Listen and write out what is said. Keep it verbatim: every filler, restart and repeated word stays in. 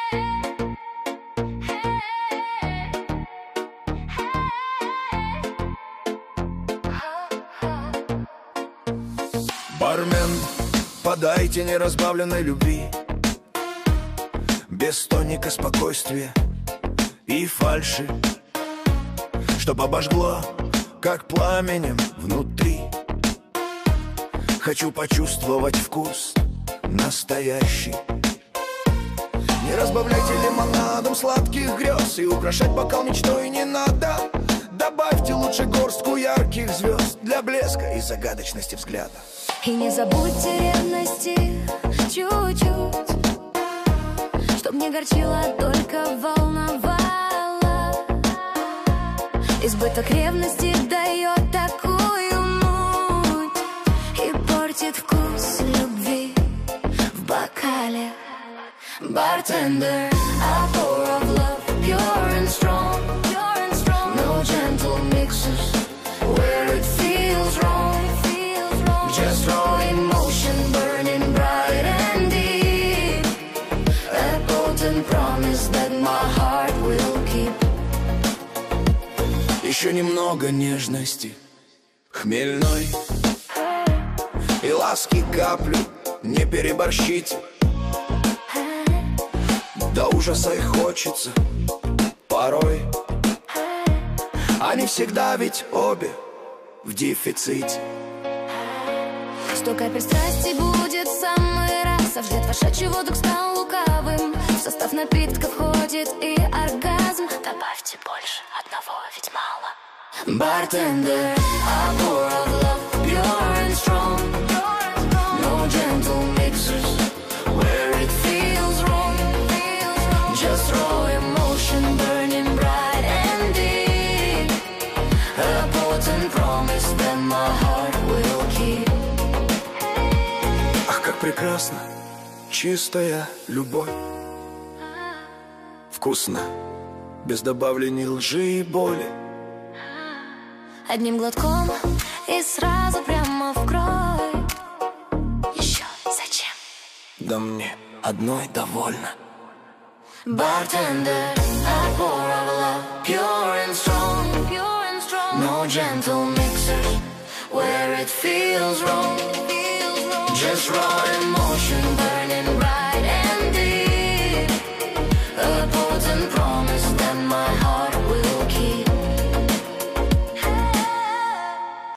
Бармен, подайте неразбавленной любви, без тоника спокойствия и фальши, чтоб обожгло, как пламенем внутри. Хочу почувствовать вкус настоящий. Не разбавляйте лимонадом сладких грез, и украшать бокал мечтой не надо. Добавьте лучше горстку ярких звезд для блеска и загадочности взгляда. И не забудьте ревности чуть-чуть, чтоб не горчила, только волновала. Избыток ревности дает такую муть и портит вкус любви в бокале. Bartender, I pour of love, pure and strong, pure and strong. No gentle mixes where it feels wrong, feels wrong. Just raw emotion burning bright and deep. A potent promise that my heart will keep. Еще немного нежности, хмельной, и ласки каплю, не переборщите. До ужаса и хочется порой, они всегда ведь обе в дефиците. Сто капель страсти будет в самый раз, а вслед вошедший воздух стал лукавым. В состав напитка входит и оргазм. Добавьте больше, одного ведь мало. Bartender, I pour of love, pure and strong. No gentle mixers where it feels wrong. Just raw emotion burning bright and deep. A potent promise that my heart will keep. Ах, как прекрасна чистая любовь, вкусно, без добавлений лжи и боли. Одним глотком и сразу прямо в кровь. Еще зачем? Да мне одной довольно. Bartender, I pour of love, pure and strong, pure and strong. No gentle mixers where it feels wrong, feels wrong. Just raw